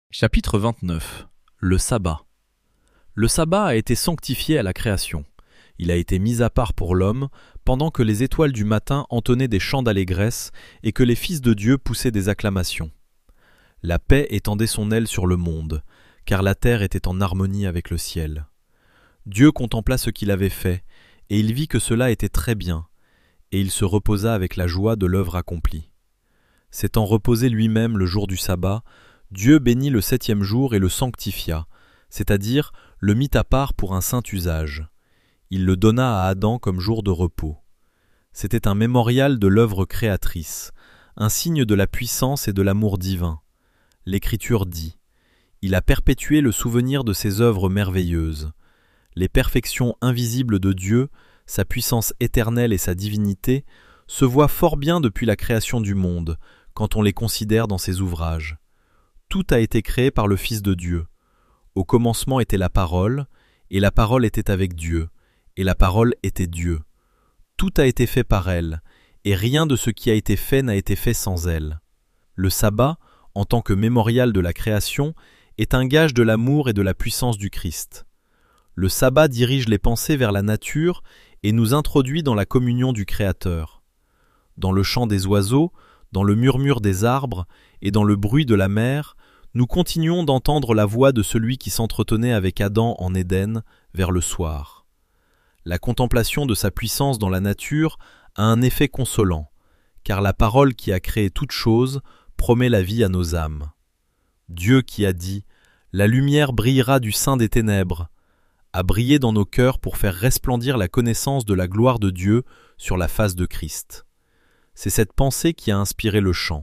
Chapitre 29. Le sabbat. Le sabbat a été sanctifié à la création. Il a été mis à part pour l'homme, pendant que les étoiles du matin entonnaient des chants d'allégresse et que les fils de Dieu poussaient des acclamations. La paix étendait son aile sur le monde, car la terre était en harmonie avec le ciel. Dieu contempla ce qu'il avait fait, et il vit que cela était très bien, et il se reposa avec la joie de l'œuvre accomplie. S'étant reposé lui-même le jour du sabbat, Dieu bénit le 7e jour et le sanctifia, c'est-à-dire le mit à part pour un saint usage. Il le donna à Adam comme jour de repos. C'était un mémorial de l'œuvre créatrice, un signe de la puissance et de l'amour divin. L'Écriture dit « Il a perpétué le souvenir de ses œuvres merveilleuses. Les perfections invisibles de Dieu, sa puissance éternelle et sa divinité, se voient fort bien depuis la création du monde, quand on les considère dans ses ouvrages. Tout a été créé par le Fils de Dieu. Au commencement était la parole, et la parole était avec Dieu, et la parole était Dieu. Tout a été fait par elle, et rien de ce qui a été fait n'a été fait sans elle. Le sabbat, en tant que mémorial de la création, est un gage de l'amour et de la puissance du Christ. Le sabbat dirige les pensées vers la nature et nous introduit dans la communion du Créateur. Dans le chant des oiseaux, dans le murmure des arbres et dans le bruit de la mer, nous continuons d'entendre la voix de celui qui s'entretenait avec Adam en Éden vers le soir. La contemplation de sa puissance dans la nature a un effet consolant, car la parole qui a créé toute chose promet la vie à nos âmes. Dieu qui a dit « La lumière brillera du sein des ténèbres » a brillé dans nos cœurs pour faire resplendir la connaissance de la gloire de Dieu sur la face de Christ. C'est cette pensée qui a inspiré le chant.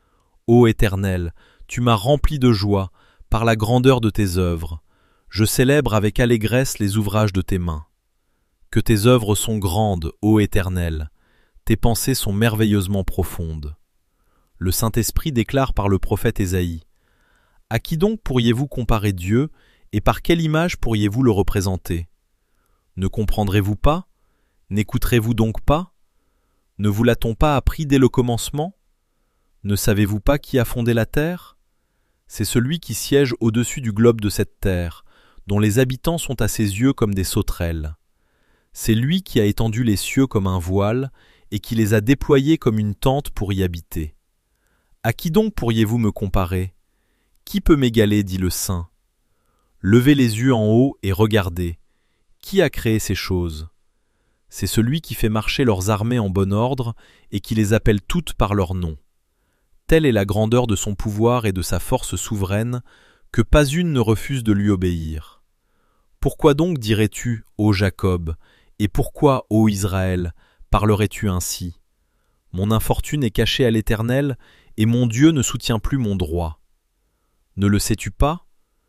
Ô Éternel, tu m'as rempli de joie par la grandeur de tes œuvres. Je célèbre avec allégresse les ouvrages de tes mains. Que tes œuvres sont grandes, ô Éternel. Tes pensées sont merveilleusement profondes. Le Saint-Esprit déclare par le prophète Ésaïe. À qui donc pourriez-vous comparer Dieu et par quelle image pourriez-vous le représenter? Ne comprendrez-vous pas? N'écouterez-vous donc pas? Ne vous l'a-t-on pas appris dès le commencement? Ne savez-vous pas qui a fondé la terre? C'est celui qui siège au-dessus du globe de cette terre, dont les habitants sont à ses yeux comme des sauterelles. C'est lui qui a étendu les cieux comme un voile et qui les a déployés comme une tente pour y habiter. À qui donc pourriez-vous me comparer? Qui peut m'égaler, dit le Saint? Levez les yeux en haut et regardez. Qui a créé ces choses? C'est celui qui fait marcher leurs armées en bon ordre et qui les appelle toutes par leur nom. Telle est la grandeur de son pouvoir et de sa force souveraine, que pas une ne refuse de lui obéir. Pourquoi donc dirais-tu, ô Jacob, et pourquoi, ô Israël, parlerais-tu ainsi? Mon infortune est cachée à l'Éternel, et mon Dieu ne soutient plus mon droit. Ne le sais-tu pas?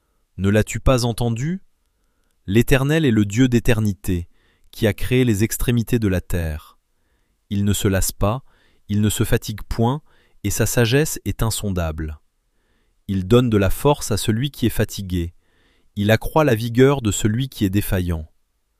Ne l'as-tu pas entendu? L'Éternel est le Dieu d'éternité, qui a créé les extrémités de la terre. Il ne se lasse pas, il ne se fatigue point, et sa sagesse est insondable. Il donne de la force à celui qui est fatigué, il accroît la vigueur de celui qui est défaillant.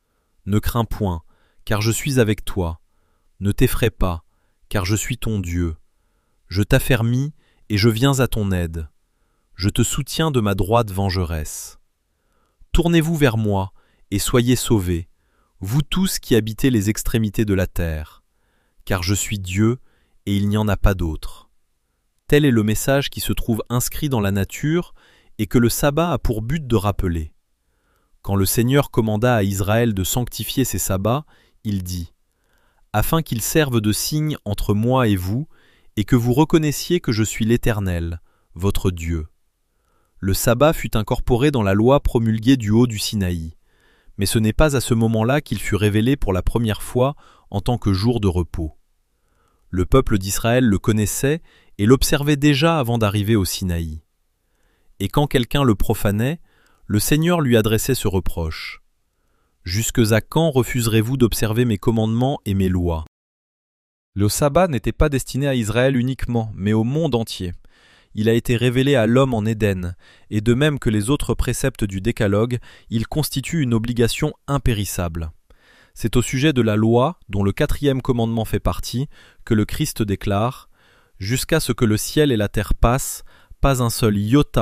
Ne crains point, car je suis avec toi. Ne t'effraie pas, car je suis ton Dieu. Je t'affermis et je viens à ton aide. Je te soutiens de ma droite vengeresse. Tournez-vous vers moi et soyez sauvés, vous tous qui habitez les extrémités de la terre, car je suis Dieu et il n'y en a pas d'autre. Tel est le message qui se trouve inscrit dans la nature et que le sabbat a pour but de rappeler. Quand le Seigneur commanda à Israël de sanctifier ses sabbats, il dit « Afin qu'ils servent de signe entre moi et vous, et que vous reconnaissiez que je suis l'Éternel, votre Dieu. » Le sabbat fut incorporé dans la loi promulguée du haut du Sinaï, mais ce n'est pas à ce moment-là qu'il fut révélé pour la première fois en tant que jour de repos. Le peuple d'Israël le connaissait et l'observait déjà avant d'arriver au Sinaï. Et quand quelqu'un le profanait, le Seigneur lui adressait ce reproche. « Jusque à quand refuserez-vous d'observer mes commandements et mes lois ?» Le sabbat n'était pas destiné à Israël uniquement, mais au monde entier. Il a été révélé à l'homme en Éden, et de même que les autres préceptes du Décalogue, il constitue une obligation impérissable. C'est au sujet de la loi, dont le 4e commandement fait partie, que le Christ déclare « Jusqu'à ce que le ciel et la terre passent, pas un seul iota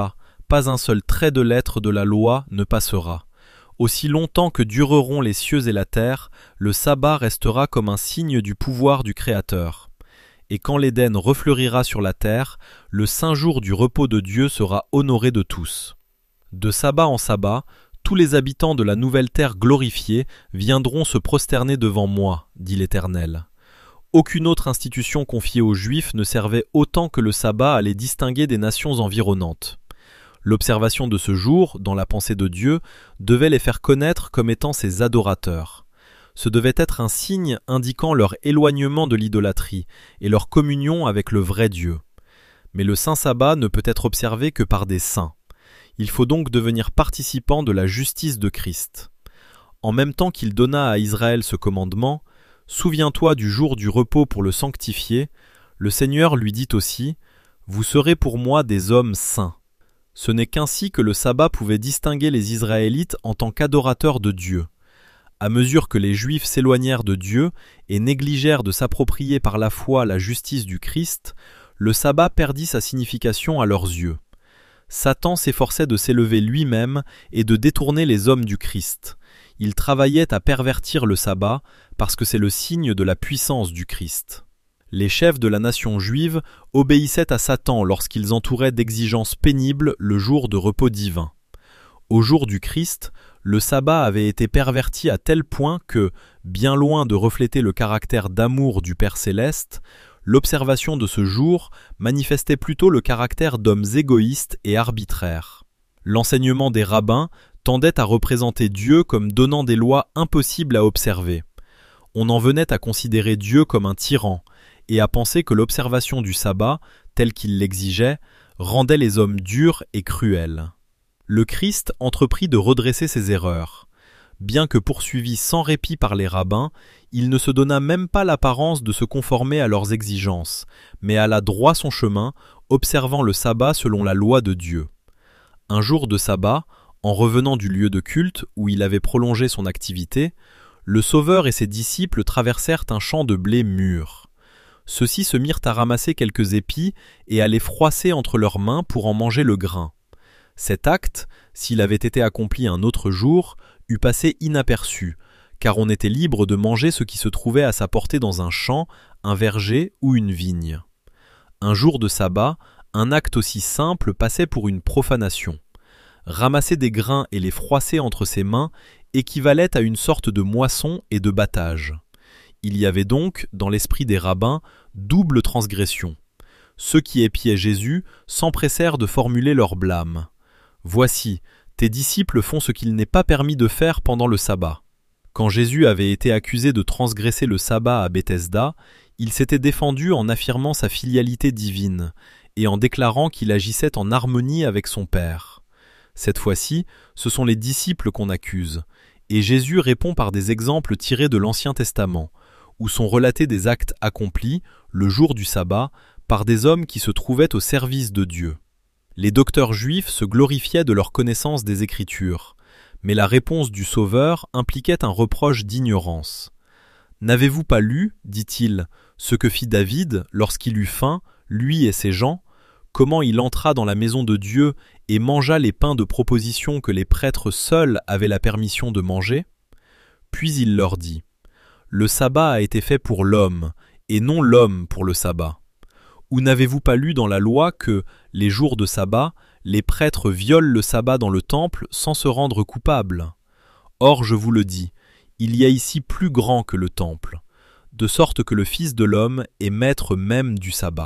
pas un seul trait de lettre de la loi ne passera. Aussi longtemps que dureront les cieux et la terre, le sabbat restera comme un signe du pouvoir du Créateur. Et quand l'Éden refleurira sur la terre, le saint jour du repos de Dieu sera honoré de tous. De sabbat en sabbat, tous les habitants de la nouvelle terre glorifiée viendront se prosterner devant moi, dit l'Éternel. Aucune autre institution confiée aux Juifs ne servait autant que le sabbat à les distinguer des nations environnantes. L'observation de ce jour, dans la pensée de Dieu, devait les faire connaître comme étant ses adorateurs. Ce devait être un signe indiquant leur éloignement de l'idolâtrie et leur communion avec le vrai Dieu. Mais le saint sabbat ne peut être observé que par des saints. Il faut donc devenir participant de la justice de Christ. En même temps qu'il donna à Israël ce commandement, « Souviens-toi du jour du repos pour le sanctifier », le Seigneur lui dit aussi, « Vous serez pour moi des hommes saints ». Ce n'est qu'ainsi que le sabbat pouvait distinguer les Israélites en tant qu'adorateurs de Dieu. À mesure que les Juifs s'éloignèrent de Dieu et négligèrent de s'approprier par la foi la justice du Christ, le sabbat perdit sa signification à leurs yeux. Satan s'efforçait de s'élever lui-même et de détourner les hommes du Christ. Il travaillait à pervertir le sabbat parce que c'est le signe de la puissance du Christ. Les chefs de la nation juive obéissaient à Satan lorsqu'ils entouraient d'exigences pénibles le jour de repos divin. Au jour du Christ, le sabbat avait été perverti à tel point que, bien loin de refléter le caractère d'amour du Père céleste, l'observation de ce jour manifestait plutôt le caractère d'hommes égoïstes et arbitraires. L'enseignement des rabbins tendait à représenter Dieu comme donnant des lois impossibles à observer. On en venait à considérer Dieu comme un tyran, et à penser que l'observation du sabbat, tel qu'il l'exigeait, rendait les hommes durs et cruels. Le Christ entreprit de redresser ses erreurs. Bien que poursuivi sans répit par les rabbins, il ne se donna même pas l'apparence de se conformer à leurs exigences, mais alla droit son chemin, observant le sabbat selon la loi de Dieu. Un jour de sabbat, en revenant du lieu de culte où il avait prolongé son activité, le Sauveur et ses disciples traversèrent un champ de blé mûr. Ceux-ci se mirent à ramasser quelques épis et à les froisser entre leurs mains pour en manger le grain. Cet acte, s'il avait été accompli un autre jour, eût passé inaperçu, car on était libre de manger ce qui se trouvait à sa portée dans un champ, un verger ou une vigne. Un jour de sabbat, un acte aussi simple passait pour une profanation. Ramasser des grains et les froisser entre ses mains équivalait à une sorte de moisson et de battage. Il y avait donc, dans l'esprit des rabbins, double transgression. Ceux qui épiaient Jésus s'empressèrent de formuler leur blâme. « Voici, tes disciples font ce qu'il n'est pas permis de faire pendant le sabbat. » Quand Jésus avait été accusé de transgresser le sabbat à Bethesda, il s'était défendu en affirmant sa filialité divine et en déclarant qu'il agissait en harmonie avec son Père. Cette fois-ci, ce sont les disciples qu'on accuse, et Jésus répond par des exemples tirés de l'Ancien Testament, où sont relatés des actes accomplis, le jour du sabbat, par des hommes qui se trouvaient au service de Dieu. Les docteurs juifs se glorifiaient de leur connaissance des Écritures, mais la réponse du Sauveur impliquait un reproche d'ignorance. « N'avez-vous pas lu, dit-il, ce que fit David lorsqu'il eut faim, lui et ses gens, comment il entra dans la maison de Dieu et mangea les pains de proposition que les prêtres seuls avaient la permission de manger ? Puis il leur dit, « Le sabbat a été fait pour l'homme, et non l'homme pour le sabbat. Ou n'avez-vous pas lu dans la loi que, les jours de sabbat, les prêtres violent le sabbat dans le temple sans se rendre coupables ? Or, je vous le dis, il y a ici plus grand que le temple, de sorte que le Fils de l'homme est maître même du sabbat. »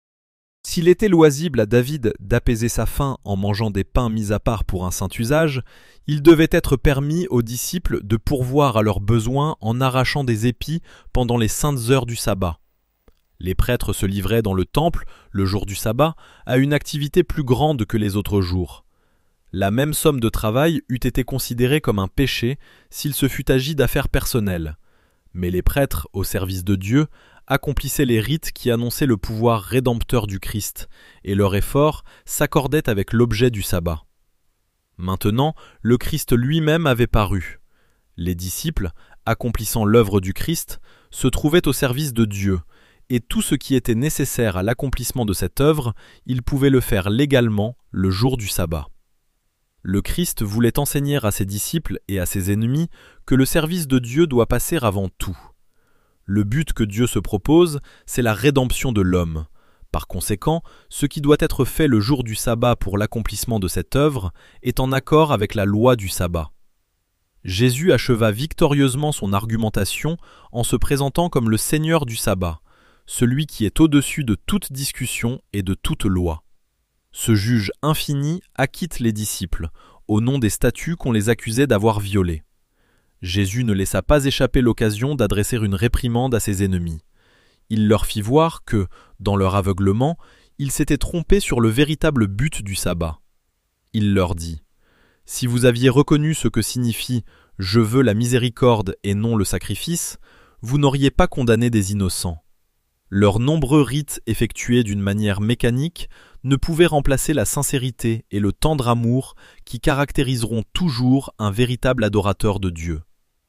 S'il était loisible à David d'apaiser sa faim en mangeant des pains mis à part pour un saint usage, il devait être permis aux disciples de pourvoir à leurs besoins en arrachant des épis pendant les saintes heures du sabbat. Les prêtres se livraient dans le temple, le jour du sabbat, à une activité plus grande que les autres jours. La même somme de travail eût été considérée comme un péché s'il se fût agi d'affaires personnelles. Mais les prêtres, au service de Dieu, accomplissaient les rites qui annonçaient le pouvoir rédempteur du Christ, et leur effort s'accordait avec l'objet du sabbat. Maintenant, le Christ lui-même avait paru. Les disciples, accomplissant l'œuvre du Christ, se trouvaient au service de Dieu, et tout ce qui était nécessaire à l'accomplissement de cette œuvre, il pouvait le faire légalement le jour du sabbat. Le Christ voulait enseigner à ses disciples et à ses ennemis que le service de Dieu doit passer avant tout. Le but que Dieu se propose, c'est la rédemption de l'homme. Par conséquent, ce qui doit être fait le jour du sabbat pour l'accomplissement de cette œuvre est en accord avec la loi du sabbat. Jésus acheva victorieusement son argumentation en se présentant comme le Seigneur du sabbat, celui qui est au-dessus de toute discussion et de toute loi. Ce juge infini acquitte les disciples, au nom des statuts qu'on les accusait d'avoir violés. Jésus ne laissa pas échapper l'occasion d'adresser une réprimande à ses ennemis. Il leur fit voir que, dans leur aveuglement, ils s'étaient trompés sur le véritable but du sabbat. Il leur dit : « Si vous aviez reconnu ce que signifie « Je veux la miséricorde et non le sacrifice », vous n'auriez pas condamné des innocents. Leurs nombreux rites effectués d'une manière mécanique ne pouvaient remplacer la sincérité et le tendre amour qui caractériseront toujours un véritable adorateur de Dieu.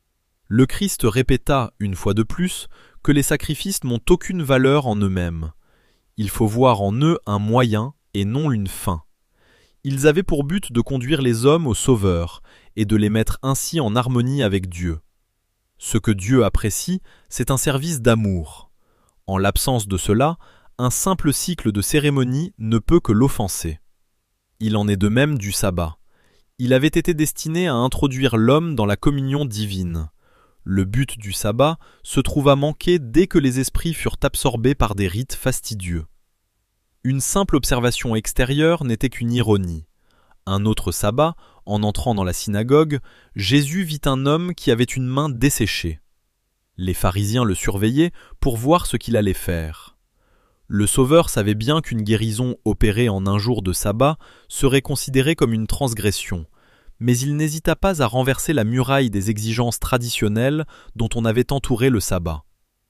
Le Christ répéta, une fois de plus, que les sacrifices n'ont aucune valeur en eux-mêmes. Il faut voir en eux un moyen et non une fin. Ils avaient pour but de conduire les hommes au Sauveur et de les mettre ainsi en harmonie avec Dieu. Ce que Dieu apprécie, c'est un service d'amour. En l'absence de cela, un simple cycle de cérémonie ne peut que l'offenser. Il en est de même du sabbat. Il avait été destiné à introduire l'homme dans la communion divine. Le but du sabbat se trouva manqué dès que les esprits furent absorbés par des rites fastidieux. Une simple observation extérieure n'était qu'une ironie. Un autre sabbat, en entrant dans la synagogue, Jésus vit un homme qui avait une main desséchée. Les pharisiens le surveillaient pour voir ce qu'il allait faire. Le Sauveur savait bien qu'une guérison opérée en un jour de sabbat serait considérée comme une transgression, mais il n'hésita pas à renverser la muraille des exigences traditionnelles dont on avait entouré le sabbat.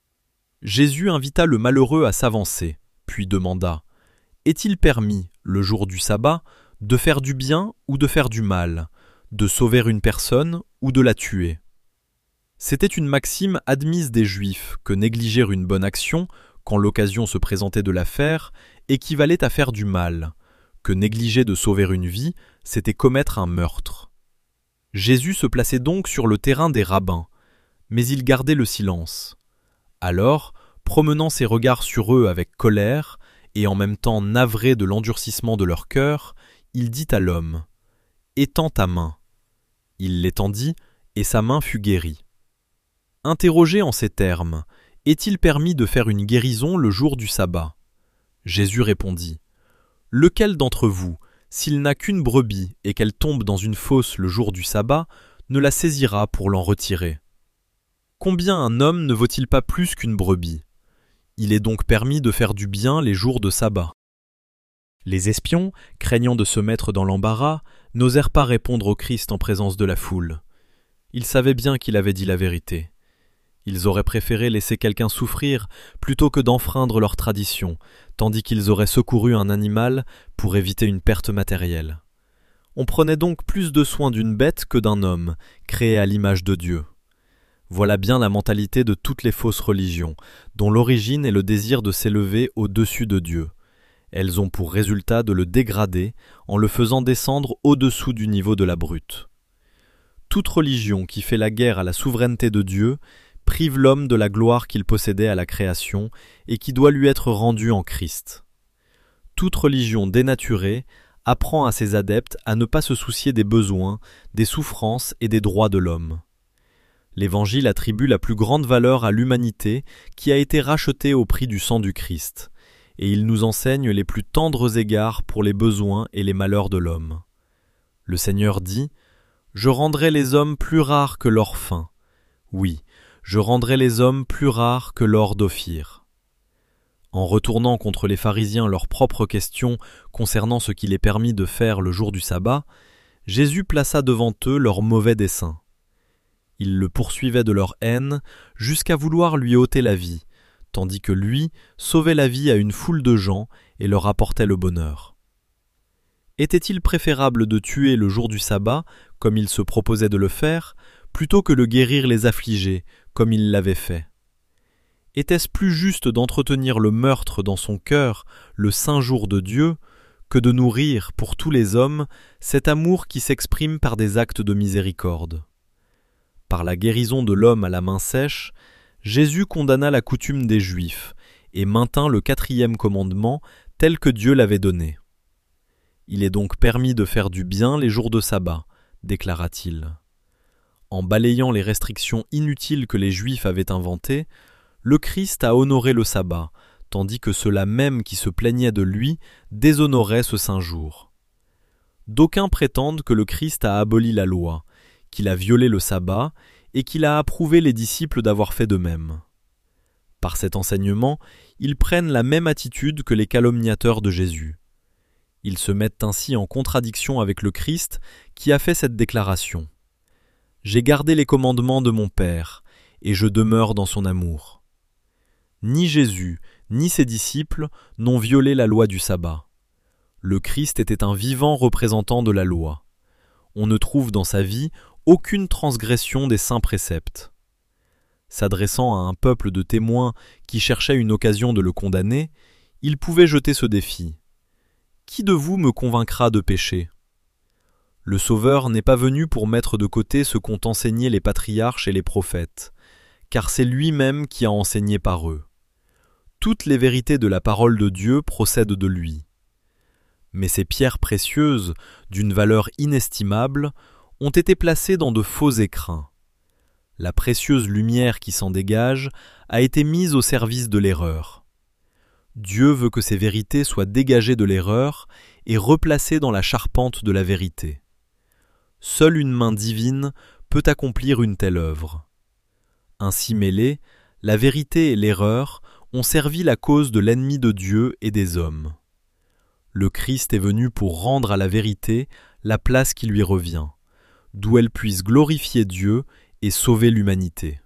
Jésus invita le malheureux à s'avancer, puis demanda : « Est-il permis, le jour du sabbat, de faire du bien ou de faire du mal, de sauver une personne ou de la tuer ?» C'était une maxime admise des Juifs que négliger une bonne action, quand l'occasion se présentait de la faire, équivalait à faire du mal, que négliger de sauver une vie, c'était commettre un meurtre. Jésus se plaçait donc sur le terrain des rabbins, mais il gardait le silence. Alors, promenant ses regards sur eux avec colère, et en même temps navré de l'endurcissement de leur cœur, il dit à l'homme : « Étends ta main. » Il l'étendit, et sa main fut guérie. Interrogé en ces termes, est-il permis de faire une guérison le jour du sabbat ? Jésus répondit : « Lequel d'entre vous, s'il n'a qu'une brebis et qu'elle tombe dans une fosse le jour du sabbat, ne la saisira pour l'en retirer ? Combien un homme ne vaut-il pas plus qu'une brebis ? Il est donc permis de faire du bien les jours de sabbat. » Les espions, craignant de se mettre dans l'embarras, n'osèrent pas répondre au Christ en présence de la foule. Ils savaient bien qu'il avait dit la vérité. Ils auraient préféré laisser quelqu'un souffrir plutôt que d'enfreindre leur tradition, tandis qu'ils auraient secouru un animal pour éviter une perte matérielle. On prenait donc plus de soin d'une bête que d'un homme, créé à l'image de Dieu. Voilà bien la mentalité de toutes les fausses religions, dont l'origine est le désir de s'élever au-dessus de Dieu. Elles ont pour résultat de le dégrader en le faisant descendre au-dessous du niveau de la brute. Toute religion qui fait la guerre à la souveraineté de Dieu prive l'homme de la gloire qu'il possédait à la création et qui doit lui être rendue en Christ. Toute religion dénaturée apprend à ses adeptes à ne pas se soucier des besoins, des souffrances et des droits de l'homme. L'Évangile attribue la plus grande valeur à l'humanité qui a été rachetée au prix du sang du Christ, et il nous enseigne les plus tendres égards pour les besoins et les malheurs de l'homme. Le Seigneur dit : « Je rendrai les hommes plus rares que l'or fin. Oui, je rendrai les hommes plus rares que l'or d'Ophir. » En retournant contre les pharisiens leurs propres questions concernant ce qu'il est permis de faire le jour du sabbat, Jésus plaça devant eux leurs mauvais desseins. Ils le poursuivaient de leur haine jusqu'à vouloir lui ôter la vie, tandis que lui sauvait la vie à une foule de gens et leur apportait le bonheur. Était-il préférable de tuer le jour du sabbat, comme il se proposait de le faire, plutôt que de guérir les affligés, comme il l'avait fait ? Était-ce plus juste d'entretenir le meurtre dans son cœur le saint jour de Dieu que de nourrir, pour tous les hommes, cet amour qui s'exprime par des actes de miséricorde? Par la guérison de l'homme à la main sèche, Jésus condamna la coutume des Juifs et maintint le 4e commandement tel que Dieu l'avait donné. Il est donc permis de faire du bien les jours de sabbat, déclara-t-il. En balayant les restrictions inutiles que les Juifs avaient inventées, le Christ a honoré le sabbat, tandis que ceux-là même qui se plaignaient de lui déshonoraient ce saint jour. D'aucuns prétendent que le Christ a aboli la loi, qu'il a violé le sabbat et qu'il a approuvé les disciples d'avoir fait de même. Par cet enseignement, ils prennent la même attitude que les calomniateurs de Jésus. Ils se mettent ainsi en contradiction avec le Christ qui a fait cette déclaration. « J'ai gardé les commandements de mon Père, et je demeure dans son amour. » Ni Jésus, ni ses disciples n'ont violé la loi du sabbat. Le Christ était un vivant représentant de la loi. On ne trouve dans sa vie aucune transgression des saints préceptes. S'adressant à un peuple de témoins qui cherchait une occasion de le condamner, il pouvait jeter ce défi. « Qui de vous me convaincra de péché ?» Le Sauveur n'est pas venu pour mettre de côté ce qu'ont enseigné les patriarches et les prophètes, car c'est lui-même qui a enseigné par eux. Toutes les vérités de la parole de Dieu procèdent de lui. Mais ces pierres précieuses, d'une valeur inestimable, ont été placées dans de faux écrins. La précieuse lumière qui s'en dégage a été mise au service de l'erreur. Dieu veut que ces vérités soient dégagées de l'erreur et replacées dans la charpente de la vérité. Seule une main divine peut accomplir une telle œuvre. Ainsi mêlées, la vérité et l'erreur ont servi la cause de l'ennemi de Dieu et des hommes. Le Christ est venu pour rendre à la vérité la place qui lui revient, d'où elle puisse glorifier Dieu et sauver l'humanité.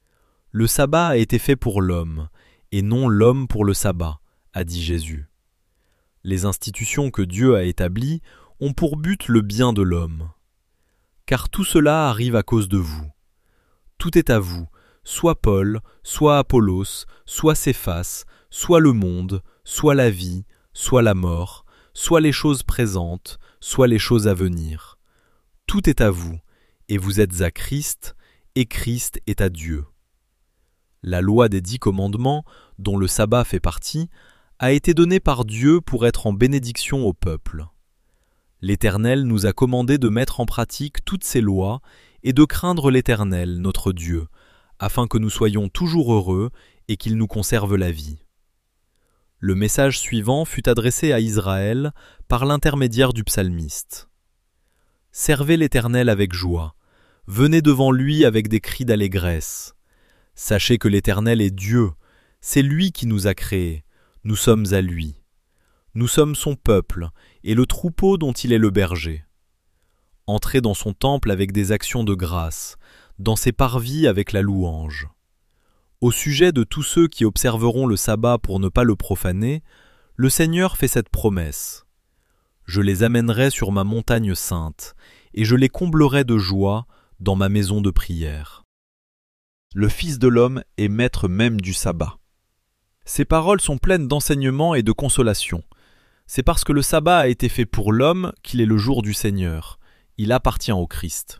Le sabbat a été fait pour l'homme, et non l'homme pour le sabbat, a dit Jésus. Les institutions que Dieu a établies ont pour but le bien de l'homme. Car tout cela arrive à cause de vous. Tout est à vous, soit Paul, soit Apollos, soit Céphas, soit le monde, soit la vie, soit la mort, soit les choses présentes, soit les choses à venir. Tout est à vous, et vous êtes à Christ, et Christ est à Dieu. La loi des 10 commandements, dont le sabbat fait partie, a été donnée par Dieu pour être en bénédiction au peuple. L'Éternel nous a commandé de mettre en pratique toutes ces lois et de craindre l'Éternel, notre Dieu, afin que nous soyons toujours heureux et qu'il nous conserve la vie. Le message suivant fut adressé à Israël par l'intermédiaire du psalmiste. « Servez l'Éternel avec joie, venez devant lui avec des cris d'allégresse. Sachez que l'Éternel est Dieu, c'est lui qui nous a créés, nous sommes à lui. Nous sommes son peuple et le troupeau dont il est le berger. Entrez dans son temple avec des actions de grâce, dans ses parvis avec la louange. Au sujet de tous ceux qui observeront le sabbat pour ne pas le profaner, le Seigneur fait cette promesse. Je les amènerai sur ma montagne sainte, et je les comblerai de joie dans ma maison de prière. Le Fils de l'homme est maître même du sabbat. Ces paroles sont pleines d'enseignement et de consolation. C'est parce que le sabbat a été fait pour l'homme qu'il est le jour du Seigneur. Il appartient au Christ.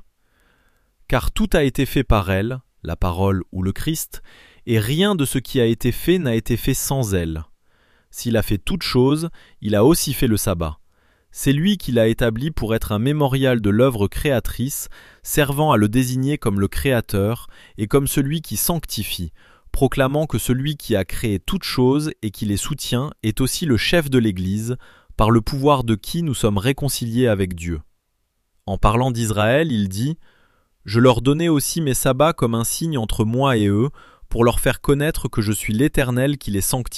Car tout a été fait par elle, la parole ou le Christ, et rien de ce qui a été fait n'a été fait sans elle. S'il a fait toute chose, il a aussi fait le sabbat. C'est lui qui l'a établi pour être un mémorial de l'œuvre créatrice, servant à le désigner comme le Créateur et comme celui qui sanctifie, proclamant que celui qui a créé toutes choses et qui les soutient est aussi le chef de l'Église, par le pouvoir de qui nous sommes réconciliés avec Dieu. En parlant d'Israël, il dit « Je leur donnai aussi mes sabbats comme un signe entre moi et eux, pour leur faire connaître que je suis l'Éternel qui les sanctifie. »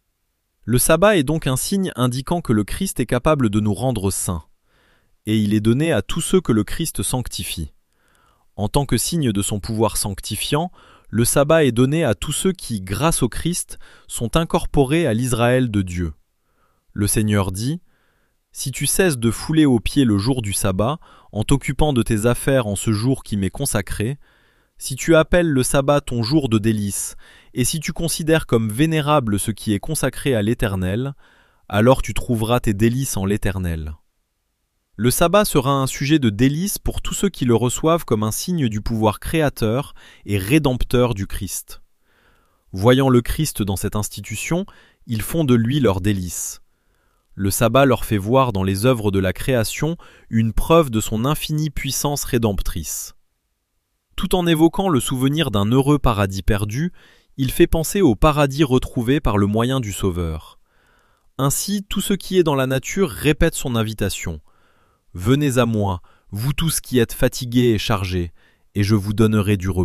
Le sabbat est donc un signe indiquant que le Christ est capable de nous rendre saints, et il est donné à tous ceux que le Christ sanctifie. En tant que signe de son pouvoir sanctifiant, le sabbat est donné à tous ceux qui, grâce au Christ, sont incorporés à l'Israël de Dieu. Le Seigneur dit « Si tu cesses de fouler aux pieds le jour du sabbat, en t'occupant de tes affaires en ce jour qui m'est consacré, Si tu appelles le sabbat ton jour de délice, et si tu considères comme vénérable ce qui est consacré à l'Éternel, alors tu trouveras tes délices en l'Éternel. Le sabbat sera un sujet de délice pour tous ceux qui le reçoivent comme un signe du pouvoir créateur et rédempteur du Christ. Voyant le Christ dans cette institution, ils font de lui leur délice. Le sabbat leur fait voir dans les œuvres de la création une preuve de son infinie puissance rédemptrice. Tout en évoquant le souvenir d'un heureux paradis perdu, il fait penser au paradis retrouvé par le moyen du Sauveur. Ainsi, tout ce qui est dans la nature répète son invitation. « Venez à moi, vous tous qui êtes fatigués et chargés, et je vous donnerai du repos. »